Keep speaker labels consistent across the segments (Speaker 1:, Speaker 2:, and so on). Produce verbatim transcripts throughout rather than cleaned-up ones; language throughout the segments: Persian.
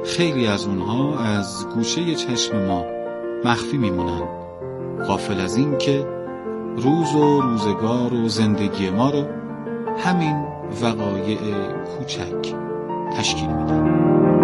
Speaker 1: خیلی از اونها از گوشه چشم ما مخفی میمونن، غافل از این که روز و روزگار و زندگی ما رو همین وقایع کوچک تشکیل میدن.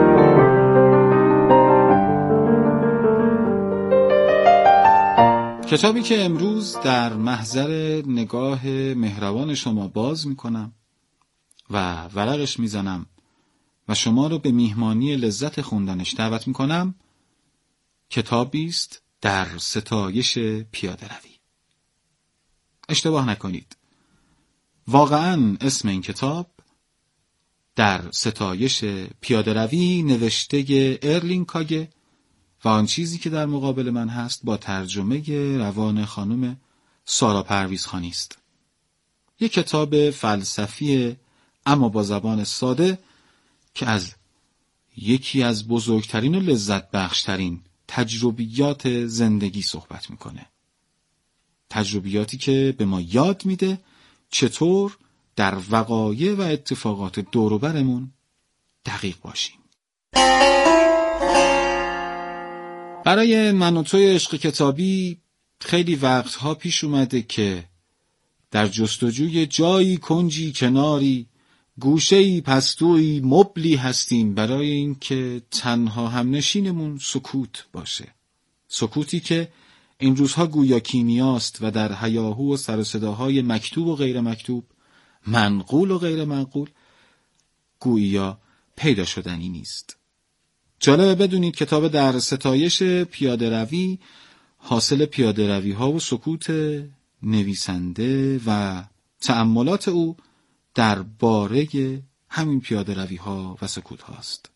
Speaker 1: کتابی که امروز در محضر نگاه مهربان شما باز میکنم و ورقش میزنم و شما رو به میهمانی لذت خوندنش دعوت میکنم، کتابی است در ستایش پیاده روی. اشتباه نکنید، واقعاً اسم این کتاب در ستایش پیاده روی نوشته ارلین کاگه و آن چیزی که در مقابل من هست با ترجمه روان خانم سارا پرویزخانی است. یک کتاب فلسفی اما با زبان ساده که از یکی از بزرگترین و لذت بخشترین تجربیات زندگی صحبت میکنه. تجربیاتی که به ما یاد میده چطور در وقایع و اتفاقات دور و برمون دقیق باشیم. برای من و توی عشق کتابی خیلی وقتها پیش اومده که در جستجوی جایی، کنجی، کناری، گوشه‌ای، پستویی، مبلی هستیم برای اینکه تنها همنشینمون سکوت باشه. سکوتی که این روزها گویا کیمیاست و در هیاهو و سر و صداهای مکتوب و غیر مکتوب، منقول و غیر منقول، گویا پیدا شدنی نیست. جالبه بدونید کتاب در ستایش پیاده روی حاصل پیاده روی ها و سکوت نویسنده و تأملات او در باره همین پیاده روی ها و سکوت هاست.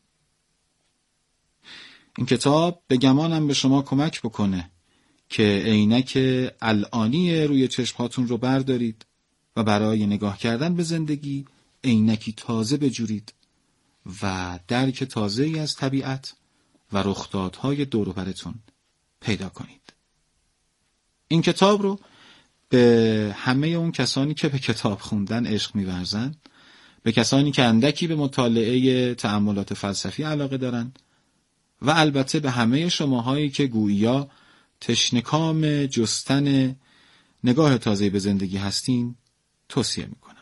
Speaker 1: این کتاب به گمانم به شما کمک بکنه که عینک الانی روی چشمهاتون رو بردارید و برای نگاه کردن به زندگی عینکی تازه بجورید و درک تازه‌ای از طبیعت و رخدادهای دور و برتون پیدا کنید. این کتاب رو به همه اون کسانی که به کتاب خوندن عشق می‌ورزن، به کسانی که اندکی به مطالعه تأملات فلسفی علاقه دارن و البته به همه شماهایی که گویا تشنه‌کام جستن نگاه تازه‌ای به زندگی هستین توصیه می‌کنم.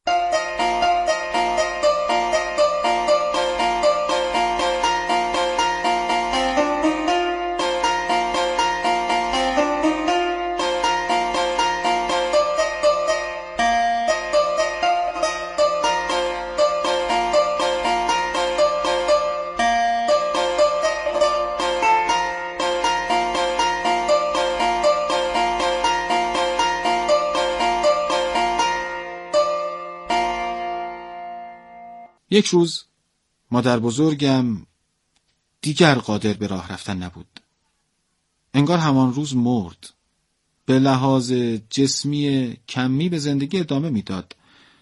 Speaker 1: یک روز مادر بزرگم دیگر قادر به راه رفتن نبود. انگار همان روز مرد. به لحاظ جسمی کمی به زندگی ادامه میداد.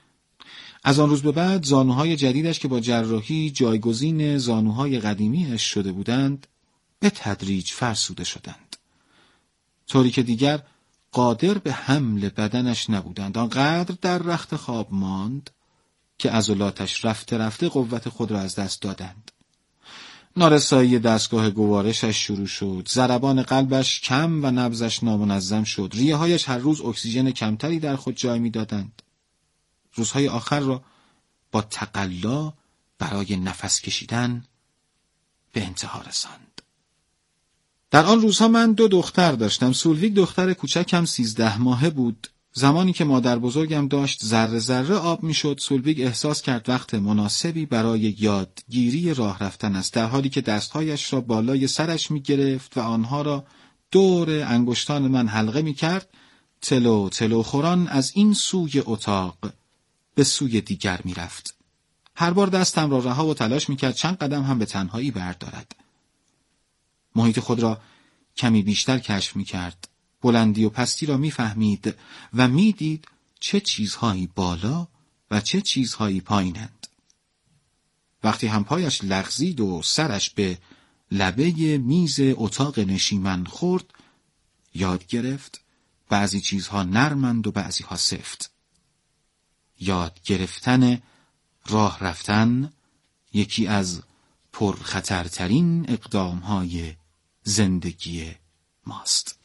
Speaker 1: از آن روز به بعد زانوهای جدیدش که با جراحی جایگزین زانوهای قدیمیش شده بودند به تدریج فرسوده شدند، طوری که دیگر قادر به حمل بدنش نبودند. آنقدر در رخت خواب ماند که عضلاتش رفته رفته قوت خود را از دست دادند. نارسایی دستگاه گوارشش شروع شد، ضربان قلبش کم و نبضش نامنظم شد، ریه‌هایش هر روز اکسیژن کمتری در خود جای می‌دادند. روزهای آخر را با تقلا برای نفس کشیدن به انتها رساند. در آن روزها من دو دختر داشتم. سولویگ دختر کوچکم سیزده ماهه بود. زمانی که مادر بزرگم داشت ذره ذره آب می شد، سولویگ احساس کرد وقت مناسبی برای یادگیری راه رفتن است، در حالی که دستهایش را بالای سرش می گرفت و آنها را دور انگشتان من حلقه می کرد. تلو تلو خوران از این سوی اتاق به سوی دیگر می رفت. هر بار دستم را رها و تلاش می کرد چند قدم هم به تنهایی بردارد. محیط خود را کمی بیشتر کشف می کرد. بلندی و پستی را می فهمید و می دید چه چیزهایی بالا و چه چیزهایی پایینند. وقتی هم پایش لغزید و سرش به لبه میز اتاق نشیمن خورد، یاد گرفت بعضی چیزها نرمند و بعضی ها سفت. یاد گرفتن راه رفتن یکی از پرخطرترین اقدام‌های زندگی ماست.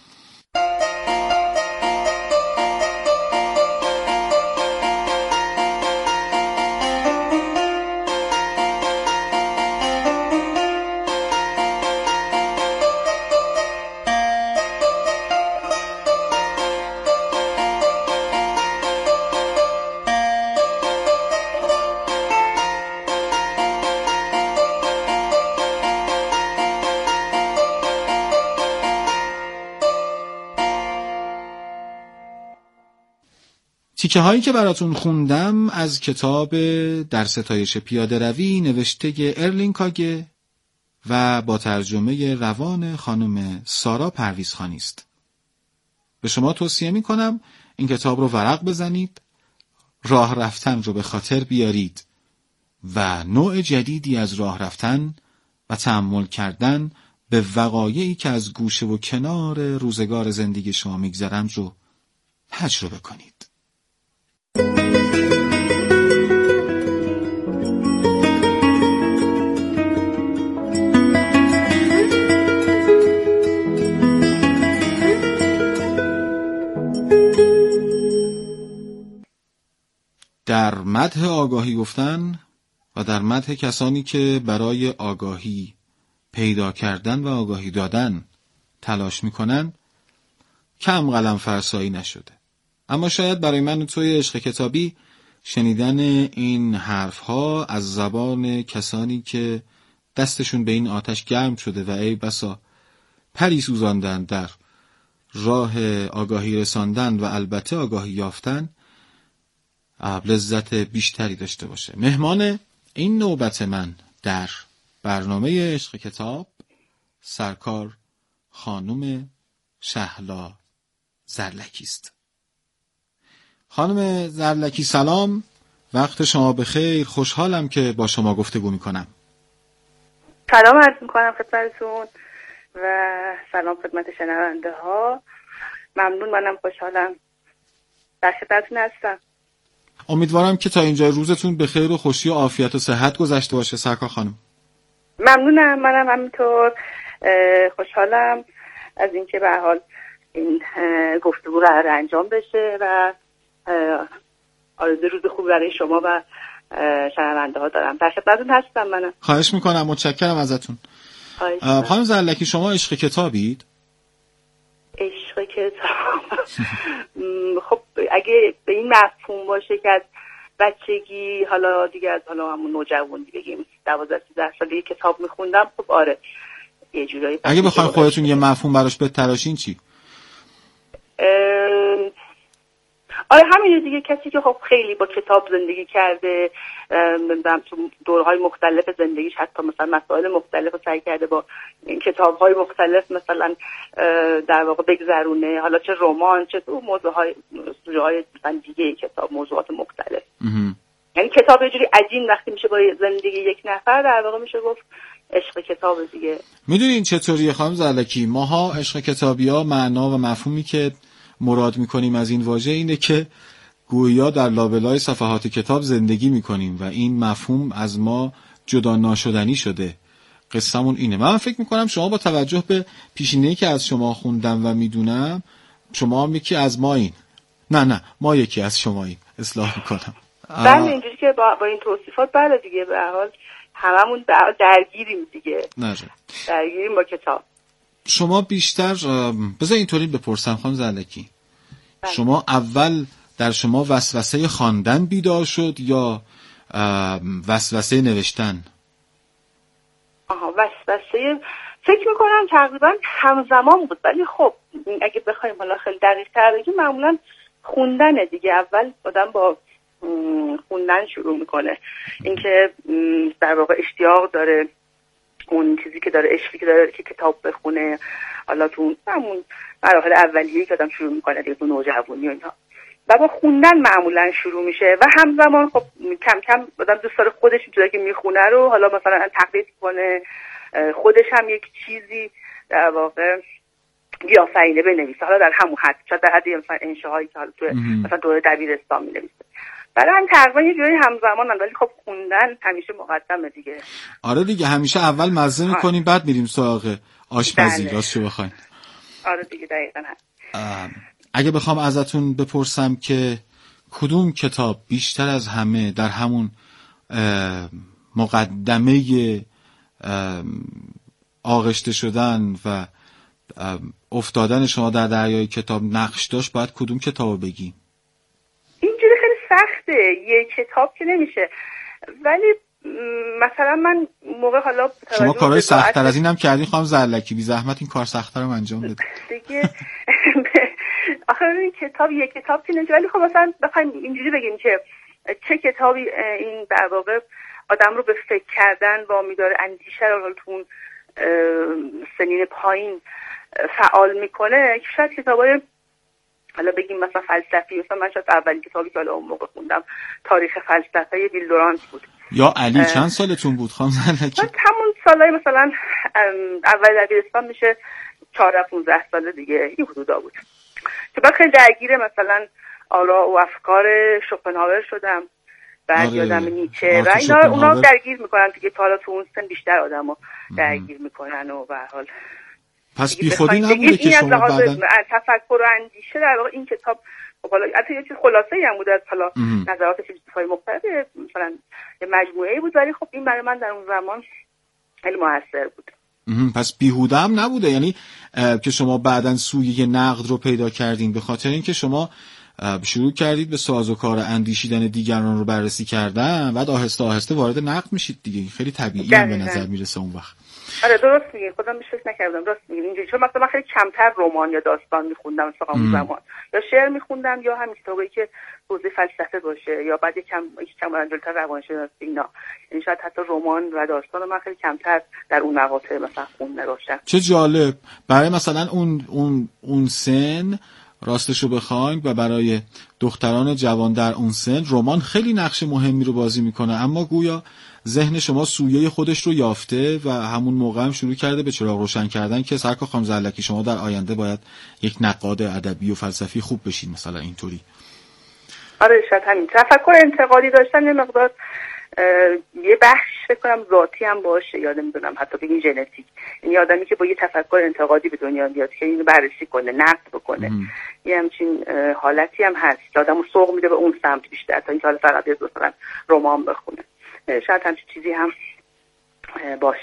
Speaker 1: تیکه هایی که براتون خوندم از کتاب در ستایش پیاده روی نوشته ارلین کاگه و با ترجمه روان خانم سارا پرویزخانی است. به شما توصیه می کنم این کتاب رو ورق بزنید، راه رفتن رو به خاطر بیارید و نوع جدیدی از راه رفتن و تأمل کردن به وقایعی که از گوشه و کنار روزگار زندگی شما میگذرند رو تجربه کنید. در مدح آگاهی گفتن و در مدح کسانی که برای آگاهی پیدا کردن و آگاهی دادن تلاش میکنن کم قلم فرسایی نشده. اما شاید برای من و توی عشق کتابی شنیدن این حرفها از زبان کسانی که دستشون به این آتش گرم شده و ای بسا پری سوزاندن در راه آگاهی رساندن و البته آگاهی یافتن لذت بیشتری داشته باشه. مهمان این نوبت من در برنامه عشق کتاب سرکار خانم شهلا زرلکی است. خانم زرلکی سلام، وقت شما بخیر. خوشحالم که با شما گفتگو میکنم.
Speaker 2: سلام عرض میکنم خدمتتون و سلام خدمت شنونده ها. ممنون، منم خوشحالم در خدمتتون هستم.
Speaker 1: امیدوارم که تا اینجا روزتون به خیر و خوشی و عافیت و صحت گذشته باشه سرکار خانم.
Speaker 2: ممنونم، منم همینطور خوشحالم از اینکه به هر حال این گفتگو رو انجام بشه و آرزوی روز خوب برای شما و شنونده ها دارم. در خدمتتون هستم منم.
Speaker 1: خواهش میکنم، متشکرم ازتون. خانم زرلکی شما عشق کتابید؟
Speaker 2: عشق کتاب خب اگه به این مفهوم باشه که از بچگی حالا دیگه از حالا همون نوجوانی بگیم دوازده سیزده ساله کتاب میخوندم، خب آره یه جورایی.
Speaker 1: اگه بخواین خودتون یه مفهوم براش بتراشین چی؟
Speaker 2: آره همینه دیگه، کسی که خب خیلی با کتاب زندگی کرده، نمیدونم تو دورهای مختلف زندگیش حتی مثلا مسائل مختلف رو سعی کرده با کتاب‌های مختلف مثلا در واقع بگذرونه، حالا چه رمان چه تو موضوعهای موضوعهای مثلا دیگه کتاب، موضوعات مختلف. یعنی کتاب یه جوری عجین وقتی میشه با زندگی یک نفر، در واقع میشه گفت عشق کتاب دیگه.
Speaker 1: میدونین چطوریه خانم زرلکی؟ ماها عشق کتابی‌ها معنا و مفهومی که مراد میکنیم از این واژه اینه که گویا در لابلای صفحات کتاب زندگی میکنیم و این مفهوم از ما جدا ناشدنی شده. قصه‌مون اینه. من فکر میکنم شما با توجه به پیشینه‌ای که از شما خوندم و میدونم شما هم یکی از ما این. نه نه ما یکی از شما این. اصلاح میکنم.
Speaker 2: بله اینجوری که با, با این توصیفات بله دیگه به هر حال هممون درگیریم دیگه.
Speaker 1: نه
Speaker 2: درگیریم با کتاب.
Speaker 1: شما بیشتر بذار اینطوری بپرسم خانم زرلکی، شما اول در شما وسوسه خواندن بیدار شد یا وسوسه نوشتن؟
Speaker 2: آها وسوسه فکر میکنم تقریبا همزمان بود، ولی خب اگه بخوایم حالا خیلی دقیق تر بگیم معمولا خوندنه دیگه. اول آدم با خوندن شروع میکنه، اینکه در واقع اشتیاق داره اون چیزی که داره، عشقی که داره که کتاب بخونه، حالا تو همون مراحل اولیه‌ای که آدم شروع میکنه دیگه، تو نوجوانی و اینا، و با خوندن معمولا شروع میشه و همزمان خب کم کم آدم دوست داره خودش اینجوری که میخونه رو حالا مثلا تقلید کنه، خودش هم یک چیزی در واقع بیافرینه بنویسه، حالا در همون حد، شاید در حد انشاهایی که حالا تو مثلا دوره دبیرستان مینویسه. برای هم تقریبا یه جوری همزمانن، ولی خب خوندن همیشه مقدمه دیگه.
Speaker 1: آره دیگه، همیشه اول مزه میکنیم بعد میریم سراغ آشپزی.
Speaker 2: بله.
Speaker 1: راستشو بخواین
Speaker 2: آره دیگه دقیقاً هست.
Speaker 1: اگه بخوام ازتون بپرسم که کدوم کتاب بیشتر از همه در همون مقدمه آغشته شدن و افتادن شما در دریای کتاب نقش داشت، باید کدوم کتابو بگی؟
Speaker 2: اینجوری خیلی سخته، یه کتاب که نمیشه، ولی مثلا من موقع حالا
Speaker 1: شما کارهای سخت‌تر از اینم کردین خانم زرلکی، بی زحمت این کار سخت‌تر رو انجام بده
Speaker 2: دیگه. آخه این کتاب یه کتاب که نمیشه، ولی خب مثلا بخوایم اینجوری بگیم که چه کتابی این در واقع آدم رو به فکر کردن وامی داره، اندیشه رو تو اون سنین پایین فعال میکنه، شاید کتابای حالا بگیم مثلا فلسفی، مثلا من شاید اولین کتابی که حالا اون موقع خوندم تاریخ فلسفه ویل دورانت بود.
Speaker 1: یا علی چند سالتون بود خانم زرلکی؟
Speaker 2: همون سالای مثلا اول دبیرستان میشه چهارده پانزده سال دیگه، این حدودا بود که بعد خیلی درگیر مثلا آرا و افکار شوپنهاور شدم، بعد
Speaker 1: آره.
Speaker 2: یادم نیچه و اینا، اونا درگیر میکنن دیگه، تا حالا تو اون سن بیشتر آدمو درگیر میکنن و به هر حال
Speaker 1: پس بی خودی نبوده که شما بعدن
Speaker 2: تفکر و اندیشه در واقع این کتاب خب حالا البته یه چیز خلاصه‌ای هم بود از حالا نظرات فیلسوفای مختلف، مثلا یه مجموعه‌ای بود، ولی خب این برای من در اون زمان خیلی موثر بود.
Speaker 1: پس بیهوده هم نبوده، یعنی که شما بعدن سویه نقد رو پیدا کردین به خاطر اینکه شما شروع کردید به سازوکار اندیشیدن دیگران رو بررسی کردن، بعد آهسته آهسته وارد نقد میشید دیگه، خیلی طبیعی هم به نظر میرسه اون وقت.
Speaker 2: آره درست میگی، خودم بهش فکر نکردم، راست میگی اینجوری، چون مثلا من خیلی کمتر رمان یا داستان میخوندم مثلا اون زمان، یا شعر میخوندم یا همین کتابایی که حوزه فلسفه باشه، یا بعد یکم یکم جلوتر روانشناسی اینا، یعنی شاید حتی رمان و داستان من خیلی کمتر در اون مقاطع مثلا خونده باشم.
Speaker 1: چه جالب. برای مثلا اون اون اون سن راستشو بخواید و برای دختران جوان در اون سن رمان خیلی نقش مهمی رو بازی میکنه، اما گویا ذهن شما سویه خودش رو یافته و همون موقع هم شروع کرده به چراغ روشن کردن که سرکار خانم زرلکی شما در آینده باید یک نقاد ادبی و فلسفی خوب بشین مثلا اینطوری.
Speaker 2: آره شاید همین تفکر انتقادی داشتن یه مقدار یه بخش فکر کنم ذاتی هم باشه، یادم نمیدونم حتی بگیم ژنتیک، یعنی آدمی که با یه تفکر انتقادی به دنیا بیاد که اینو بررسی کنه، نقد بکنه، ام. یه همچین حالتی هم هست که آدمو سوق میده به اون سمت بیشتر تا اینکه حالا فقط مثلا رمان بخونه. شاید همچین چیزی هم باشه.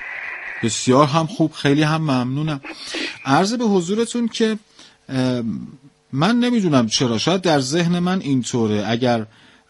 Speaker 1: بسیار هم خوب، خیلی هم ممنونم. عرض به حضورتون که من نمیدونم چرا، شاید در ذهن من اینطوره، اگر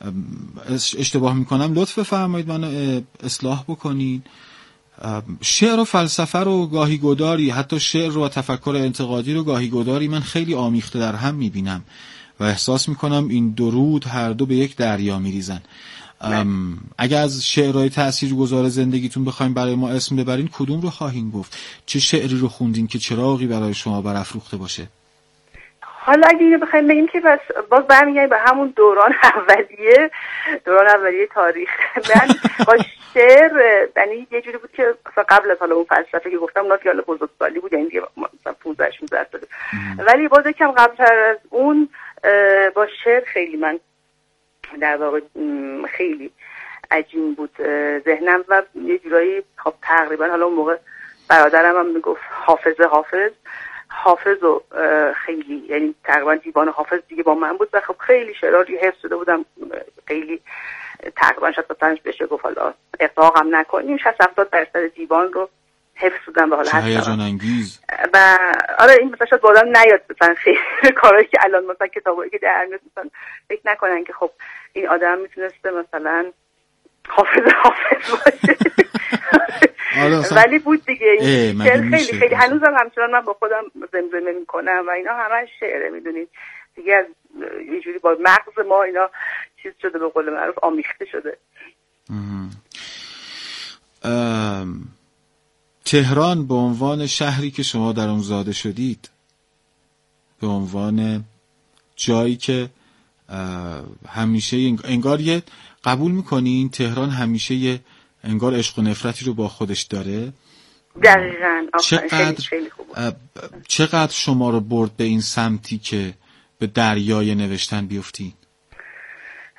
Speaker 1: اشتباه میکنم لطف بفرمایید منو اصلاح بکنین. شعر و فلسفه رو گاهی گداری، حتی شعر و تفکر انتقادی رو گاهی گداری من خیلی آمیخته در هم میبینم و احساس میکنم این دو رود هر دو به یک دریا میریزن. اگر از شعرهای تاثیرگذار زندگیتون بخوایم برای ما اسم ببرین کدوم رو خواهین گفت؟ چه شعری رو خوندین که چراغی برای شما برافروخته باشه؟
Speaker 2: حالا اگه اینو بخوایم بگیم که بس باز برمیگردیم به همون دوران اولیه، دوران اولیه تاریخ. من با شعر یعنی یه جوری بود که قبل از حالا اون فلسفه که گفتم اونا که حالا بزرگسالی بود، یعنی دیگه مثلا پانزده شانزده سال، ولی باز یکم قبل‌تر از اون با شعر خیلی من در واقع خیلی عجیب بود ذهنم و یه جورایی خب تقریبا حالا اون موقع برادرم هم میگفت حافظ حافظ حافظ و خیلی یعنی تقریبا دیوان حافظ دیگه با من بود و خب خیلی شعرها حفظ شده بودم، خیلی تقریبا شصت پنج بشه گفت حالا اطلاقم نکنیم شصت هفتاد درصد دیوان رو حفظ بودم و حالا هستم.
Speaker 1: هیجان انگیز.
Speaker 2: و آره این مثلا شاید بادم نیاد مثلا خیلی کارهایی که الان مثلا کتابایی که در میاد مثلا فکر نکنن که خب این آدم میتونسته مثلا حافظ حافظ باشه. ولی بود دیگه این شعر خیلی خیلی هنوزم همچنان من با خودم زمزمه میکنم و اینا همه شعره، میدونید دیگه از یه جوری با مغز ما اینا چیز شده، به قول معروف آمیخته شده.
Speaker 1: تهران به عنوان شهری که شما در اون زاده شدید، به عنوان جایی که همیشه انگار یه قبول میکنین تهران همیشه یه انگار عشق و نفرتی رو با خودش داره.
Speaker 2: دقیقاً.
Speaker 1: چقدر چقدر شما رو برد به این سمتی که به دریای نوشتن بیفتین؟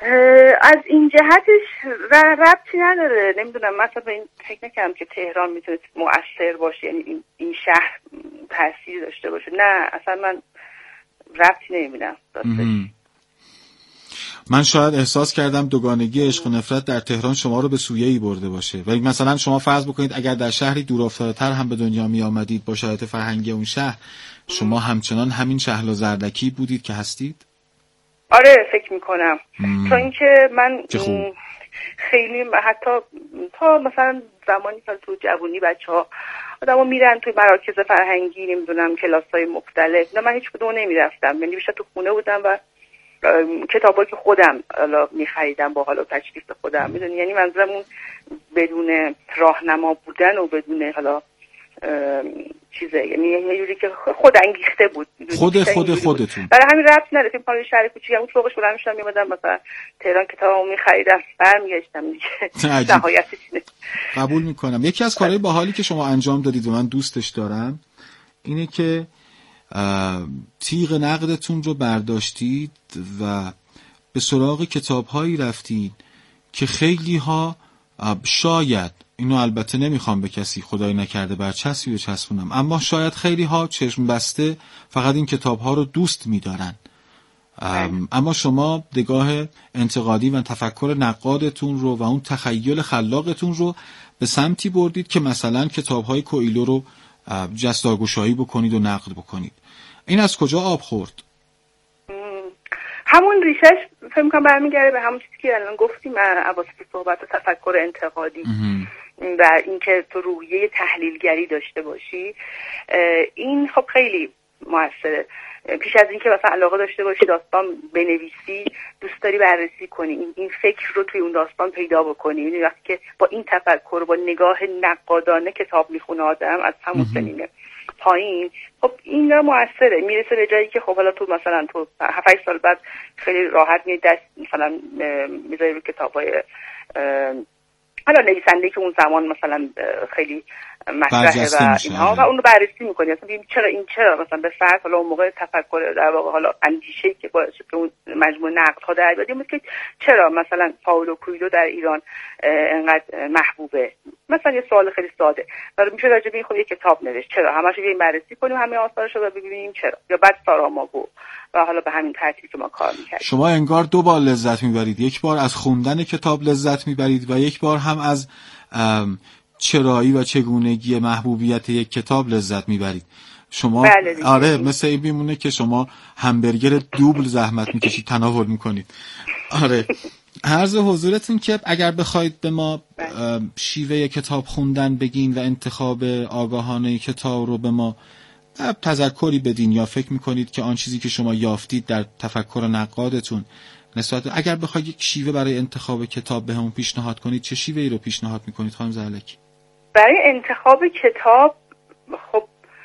Speaker 2: از این جهتش ربطی نداره. نمیدونم، مثلا به این فکر نکنم که تهران میتونه مؤثر باشه، یعنی این, این شهر تاثیر داشته باشه. نه اصلا من ربطی نمیبینم داشتش.
Speaker 1: من شاید احساس کردم دوگانگی عشق و نفرت در تهران شما رو به سویه‌ای برده باشه. ولی مثلا شما فرض بکنید اگر در شهری دورافتاده‌تر هم به دنیا می آمدید با شرایط فرهنگی اون شهر، شما همچنان همین شهلا زردکی بودید که هستید؟
Speaker 2: آره فکر میکنم. تا اینکه من خیلی حتی تا مثلا زمانی که تو جوونی بچه‌ها آدم‌ها میرن توی مراکز فرهنگی، نمیدونم کلاس‌های مختلف، نه من هیچ کدوم نمیرفتم. یعنی بیشتر تو خونه بودم و کتابایی که خودم حالا می‌خریدم با حالا تشریف خودم، میدونی، یعنی منظورم اون بدون راهنما بودن و بدون حالا چیزه، یعنی یه جوری که خود انگیخته بود،
Speaker 1: خود خود خودتون.
Speaker 2: برای همین ربط نداره. فکر کنم شهر کوچیکم اون فوقش بودم میشم میومدم مثلا تهران کتابمو می‌خریدم برمیگشتم دیگه. نهایتش اینه.
Speaker 1: قبول می‌کنم. یکی از کارهای باحالی که شما انجام دادید و من دوستش دارم اینه که تیغ نقدتون رو برداشتید و به سراغ کتاب‌هایی رفتید که خیلی ها شاید، اینو البته نمیخوام به کسی خدای نکرده برچسبی بچسبونم، اما شاید خیلی ها چشم بسته فقط این کتاب‌ها رو دوست می‌دارن، اما شما نگاه انتقادی و تفکر نقادتون رو و اون تخیل خلاقتون رو به سمتی بردید که مثلا کتاب‌های کوئیلو رو جستارگشایی بکنید و نقد بکنید. این از کجا آب خورد؟
Speaker 2: همون ریشش فکر می‌کنم برمیگرده به همون چیزی که الان گفتیم، اواسط صحبت و تفکر انتقادی و اینکه تو روحیه تحلیلگری داشته باشی. این خب خیلی موثره. پیش از اینکه مثلا علاقه داشته باشی داستان بنویسی، دوست داری بررسی کنی، این, این فکر رو توی اون داستان پیدا بکنی. یعنی وقتی که با این تفکر، با نگاه نقادانه کتاب میخونه آدم از همون سنینه پایین، خب این رو موثره. میرسه به جایی که خب حالا تو مثلا تو هفت سال بعد خیلی راحت میاد دست مثلا میذاری رو کتابای حالا نویسنده که اون زمان مثلا خیلی مطرحه و اینها و اون رو بررسی میکنی، اصلا ببین چرا این چرا مثلا به فرض حالا اون موقع تفکر در واقع حالا اندیشه‌ای که باعث شد که اون مجموعه نقدها در بیاد، این که چرا مثلا پائولو کوئیلو در ایران انقدر محبوبه. مثلا یه سوال خیلی ساده ولی میشه راجع به این خود یه کتاب نوشت، چرا همش رو بررسی کنیم همه آثارش رو ببینیم چرا، یا بعد ساراماگو و حالا به همین ترتیب که ما کار می‌کردیم.
Speaker 1: شما انگار دو بار لذت میبرید، یک بار از خوندن کتاب لذت میبرید و یک بار هم از چرایی و چگونگی محبوبیت یک کتاب لذت میبرید. شما
Speaker 2: بله
Speaker 1: آره مثل این میمونه که شما همبرگر دوبل زحمت میکشید تناول میکنید. آره عرض حضورتون که اگر بخواید به ما شیوه کتاب خوندن بگین و انتخاب آگاهانه کتاب رو به ما تذکری بدین، یا فکر میکنید که آن چیزی که شما یافتید در تفکر نقادتون نسبت، اگر بخواید یک شیوه برای انتخاب کتاب به همون پیشنهاد کنید، چه شیوهی رو پیشنهاد میکنید خانم زرلکی؟
Speaker 2: برای انتخاب کتاب خب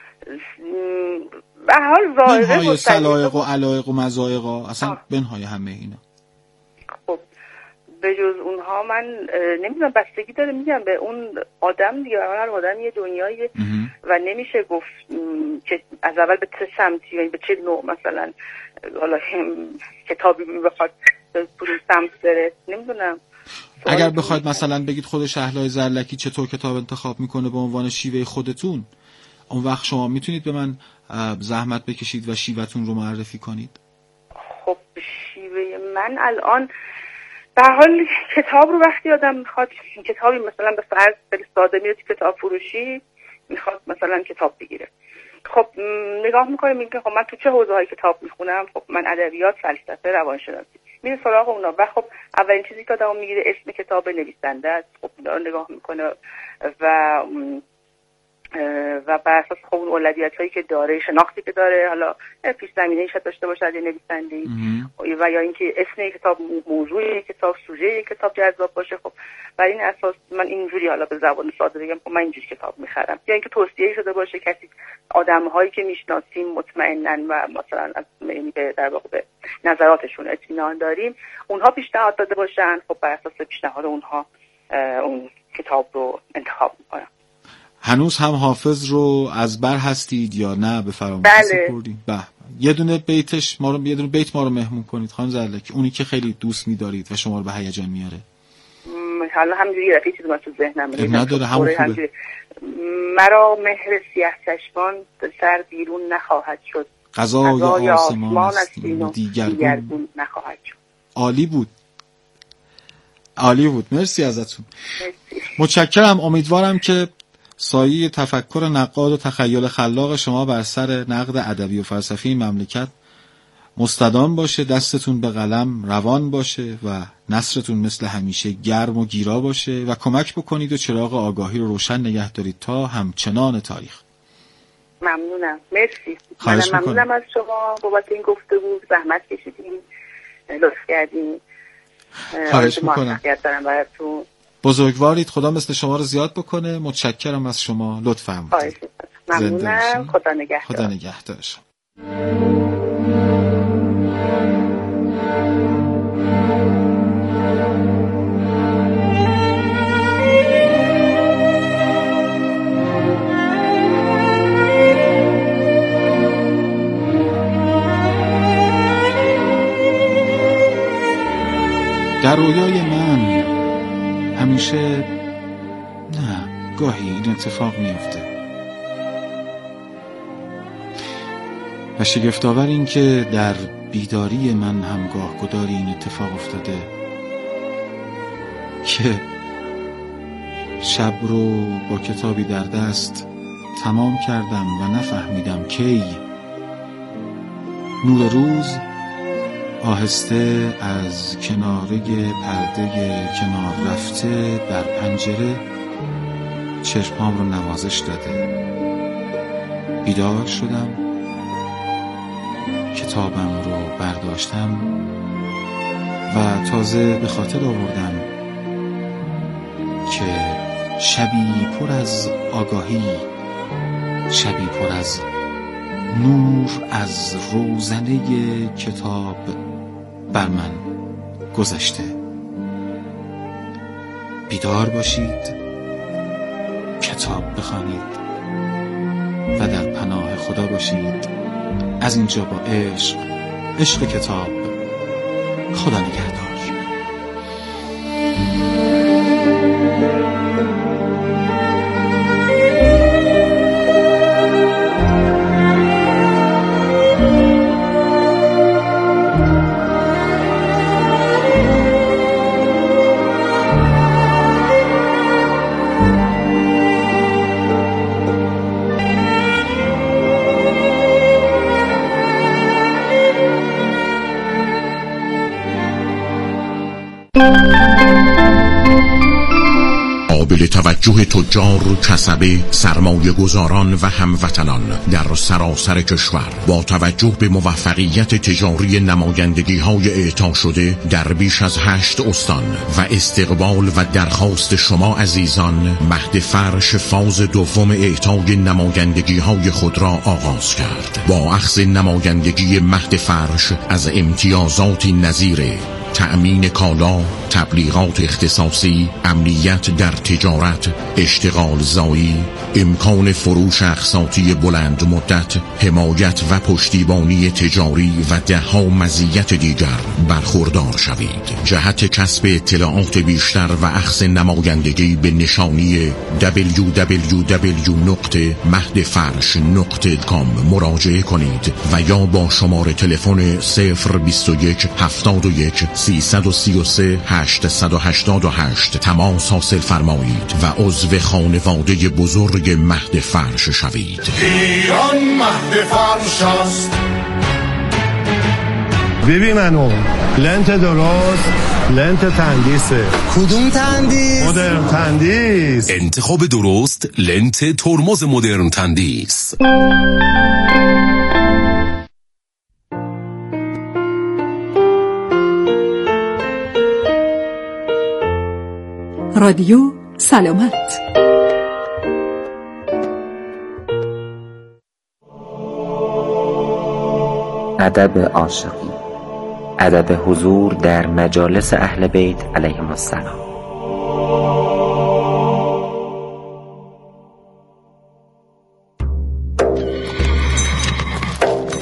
Speaker 2: به حال ظاهره
Speaker 1: بنهای سلایق و علایق و مزایق اصلا بنهای همه اینا.
Speaker 2: خب به جز اونها من نمیدونم، بستگی داره میگم به اون آدم دیگه، هر آدم یه دنیایی و نمیشه گفت که از اول به چه سمتی یعنی به چه نوع مثلا حالا کتابی بخواد پول سمت بره. نمیدونم
Speaker 1: اگر بخواید مثلا بگید خود شهلای زرلکی چطور کتاب انتخاب میکنه به عنوان شیوه خودتون، اون وقت شما میتونید به من زحمت بکشید و شیوهتون رو معرفی کنید؟
Speaker 2: خب شیوه من الان به حال کتاب رو وقتی آدم میخواد کتابی مثلا به فرض خیلی ساده میاد کتاب فروشی میخواد مثلا کتاب بگیره، خب نگاه میکنه میگه خب من تو چه حوزه‌های کتاب میخونم، خب من ادبیات، فلسفه، روانشناسی، میره سراغ اونا و خب اولین چیزی که آدم میگیره اسم کتاب نویسنده است، خب اینا رو نگاه میکنه و و بر اساس خب اون اولویت‌هایی که داره، شناختی که داره، حالا پیش زمینه‌ای شاید داشته باشه از نویسنده‌ای و یا اینکه اسم کتاب، موضوع کتاب، سوژه کتاب جذاب باشه. خب بر این اساس من اینجوری حالا به زبان ساده بگم خب من اینجوری کتاب می‌خرم، یا اینکه توصیه شده باشه کسی، آدم‌هایی که میشناسیم مطمئناً و مثلا از یعنی به در واقع به نظراتشون اطمینان داریم، اونها پیشنهاد داده باشن، خب بر اساس پیشنهاد اونها اون کتاب رو انتخاب می‌کنم.
Speaker 1: هنوز هم حافظ رو از بر هستید یا نه به فراموشی
Speaker 2: بله.
Speaker 1: سپردید؟ به یه دونه بیتش ما رو یه دونه بیت ما رو مهمون کنید خانم زرلکی، اونی که خیلی دوست می‌دارید و شما رو به هیجان میاره.
Speaker 2: حالا همینجوری یه چیزی من تو ذهنم میاد.
Speaker 1: نداره همون خوبه.
Speaker 2: مرا مهر سیاه چشمان سر بیرون نخواهد شد.
Speaker 1: قضای آسمان است و
Speaker 2: دیگرگون نخواهد شد.
Speaker 1: عالی بود. عالی بود. مرسی ازتون. مرسی. متشکرم. امیدوارم که سایه تفکر نقاد و تخیل خلاق شما بر سر نقد ادبی و فلسفی این مملکت مستدام باشه، دستتون به قلم روان باشه و نثرتون مثل همیشه گرم و گیرا باشه و کمک بکنید و چراغ آگاهی رو روشن نگه دارید تا همچنان تاریخ.
Speaker 2: ممنونم. مرسی. من ممنونم از شما بابت این گفتگو، زحمت کشیدین، لطف کردین.
Speaker 1: خواهش میکنم.
Speaker 2: براتون.
Speaker 1: بزرگوارید. خدا مثل شما رو زیاد بکنه. متشکرم از شما. لطف فرمودید.
Speaker 2: ممنونم. خدا نگهدار.
Speaker 1: خدا نگهدار شما. در رویای من همیشه نه گاهی این اتفاق میفته و شگفت‌آور این که در بیداری من هم گاه گداری این اتفاق افتاده که شب رو با کتابی در دست تمام کردم و نفهمیدم کی نور روز آهسته از کناره پرده کنار رفته بر پنجره چشمام رو نوازش داده. بیدار شدم، کتابم رو برداشتم و تازه به خاطر آوردم که شبی پر از آگاهی، شبی پر از نور از روزنه کتاب بر من گذشته. بیدار باشید، کتاب بخوانید و در پناه خدا باشید. از اینجا با عشق، عشق کتاب، خدا نگهدار.
Speaker 3: قابل توجه تجار، کسبه، سرمایه گذاران و هموطنان در سراسر کشور با توجه به موفقیت تجاری نمایندگی های اعطا شده در بیش از هشت استان و استقبال و درخواست شما عزیزان، مهد فرش فاز دوم اعطای نمایندگی های خود را آغاز کرد. با اخذ نمایندگی مهد فرش از امتیازاتی نظیر تأمین کالا، تبلیغات اختصاصی، امنیت در تجارت، اشتغال زایی، امکان فروش اقساطی بلند مدت، حمایت و پشتیبانی تجاری و دهها مزیت دیگر برخوردار شوید. جهت کسب اطلاعات بیشتر و اخذ نمایندگی به نشانی دبلیو دبلیو دبلیو نقطه مهد فرش نقطه کام مراجعه کنید و یا با شماره تلفن صفر بیست و یک هفتاد و یک سیصد و سی و سه هشتصد و هشتاد و هشت تماس حاصل فرمایید و عضو خانواده بزرگ مهد فرش شوید.
Speaker 4: ایران مهد فرش است.
Speaker 5: ببین منو لنت درست، لنت تندیسه.
Speaker 6: کدوم تندیس؟
Speaker 5: مدرن تندیس.
Speaker 7: انتخاب درست، لنت ترمز مدرن تندیس.
Speaker 8: رادیو سلامت.
Speaker 9: ادب عاشقی، ادب حضور در مجالس اهل بیت علیهم السلام.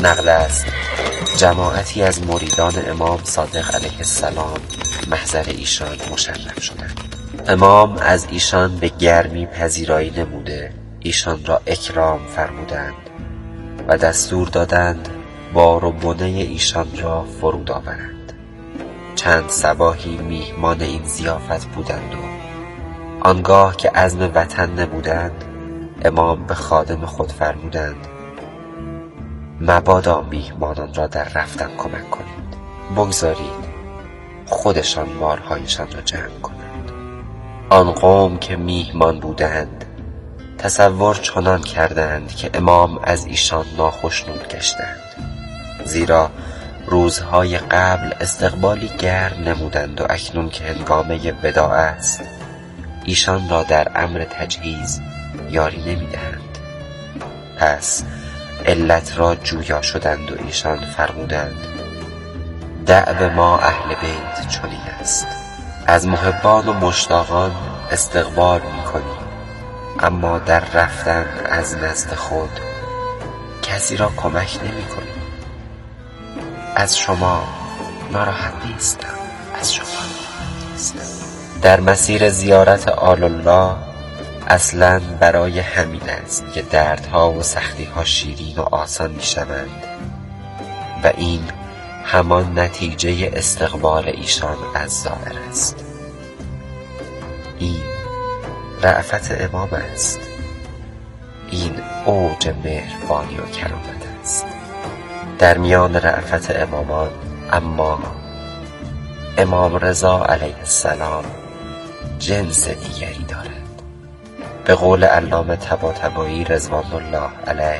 Speaker 9: نقل است جماعتی از مریدان امام صادق علیه السلام محضر ایشان مشرف شدند. امام از ایشان به گرمی پذیرایی نموده ایشان را اکرام فرمودند و دستور دادند بار و بنه ایشان را فرود آورند. چند صباحی میهمان این ضیافت بودند و آنگاه که عزم وطن نمودند امام به خادم خود فرمودند مبادا میهمانان را در رفتن کمک کنید، بگذارید خودشان مارهایشان را جمع کنند. آن قوم که میهمان بودند تصور چنان کردند که امام از ایشان ناخشنود گشتند، زیرا روزهای قبل استقبالی گرم نمودند و اکنون که هنگامه وداع است ایشان را در امر تجهیز یاری نمیدهند. پس علت را جویا شدند و ایشان فرمودند دأب ما اهل بیت چنین است، از محبان و مشتاقان استقبال می‌کنیم، اما در رفتن از نزد خود کسی را کمک نمی‌کنیم. از شما ناراحت نیستم، از شما ناراحت نیستم. در مسیر زیارت آل الله اصلاً برای همین است که دردها و سختیها شیرین و آسان می‌شوند و این همان نتیجه استقبال ایشان از زائر است. این رأفت امام است، این اوج مهربانی و کرامت است. در میان رأفت امامان اما امام رضا علیه السلام جنس دیگری دارد. به قول علامه طباطبایی رضوان الله علیه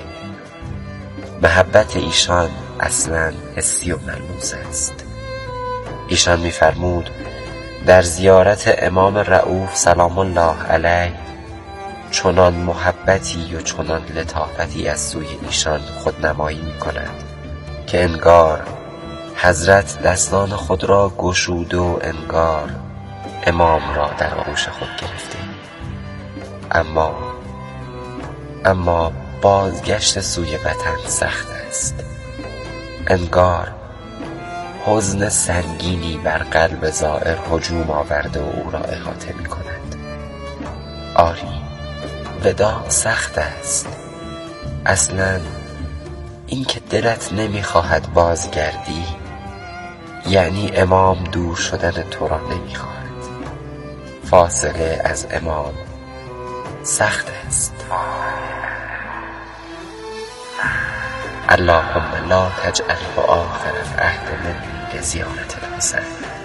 Speaker 9: محبت ایشان اصلاً حسی و ملموس است. ایشان می‌فرمود در زیارت امام رؤوف سلام الله علیه چنان محبتی و چنان لطافتی از سوی ایشان خودنمایی می‌کند که انگار حضرت دستان خود را گشود و انگار امام را در آغوش خود گرفته. اما اما بازگشت سوی وطن سخت است. انگار حزن سنگینی بر قلب زائر هجوم آورده و او را احاطه می کند. آری وداع سخت است. اصلاً این که دلت نمی خواهد بازگردی یعنی امام دور شدن تو را نمی خواهد. فاصله از امام سخت است. اللهم لا تجعله آخر عهد منی لزیارت الحسین.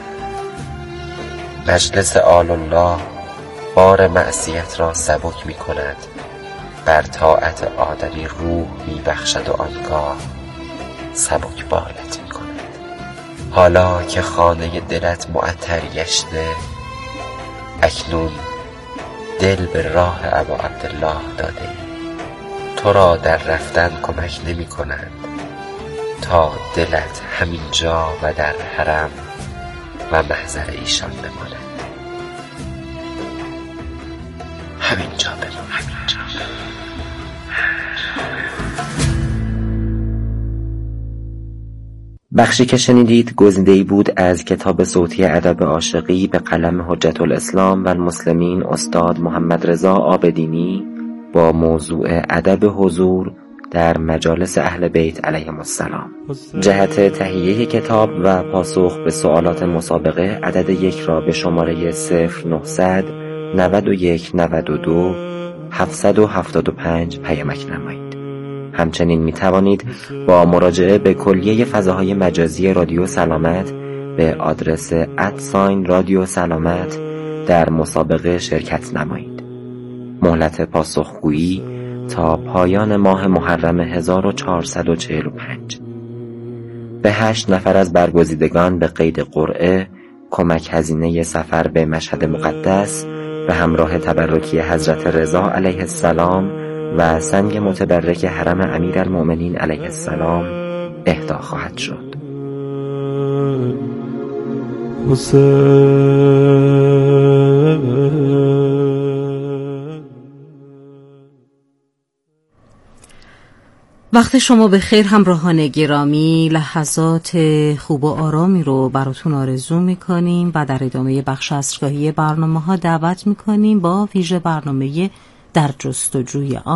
Speaker 9: مجلس آل الله بار معصیت را سبک می کند، بر طاعت آدمی روح می بخشد و آنگاه سبک بالت می کند. حالا که خانه دلت معطر گشته اکنون دل به راه ابا عبدالله داده ای. تو را در رفتن کمک نمی کنند تا دلت همین جا و در حرم و محضر ایشان بماند. همین جا بمان، همین جا بمان. بخشی که شنیدید گزیده‌ای بود از کتاب صوتی ادب عاشقی به قلم حجت الاسلام و المسلمین استاد محمد رضا عابدینی با موضوع ادب حضور در مجالس اهل بیت علیهم السلام. جهت تهیه کتاب و پاسخ به سوالات مسابقه عدد یک را به شماره صفر نهصد نود و یک نود و دو هفتصد و هفتاد و پنج پیامک نمایید. همچنین می توانید با مراجعه به کلیه فضاهای مجازی رادیو سلامت به آدرس ادساین رادیو سلامت در مسابقه شرکت نمایید. مهلت پاسخگویی تا پایان ماه محرم هزار و چهارصد و چهل و پنج. به هشت نفر از برگزیدگان به قید قرعه کمک هزینه سفر به مشهد مقدس به همراه تبرکی حضرت رضا علیه السلام و سنگ متبرک حرم امیرالمؤمنین علیه السلام اهدا خواهد شد.
Speaker 6: وقت شما به خیر همراهان گرامی. لحظات خوب و آرامی رو براتون آرزو میکنیم و در ادامه بخش عصرگاهی برنامه ها دعوت میکنیم با ویژه برنامه در جستجوی آن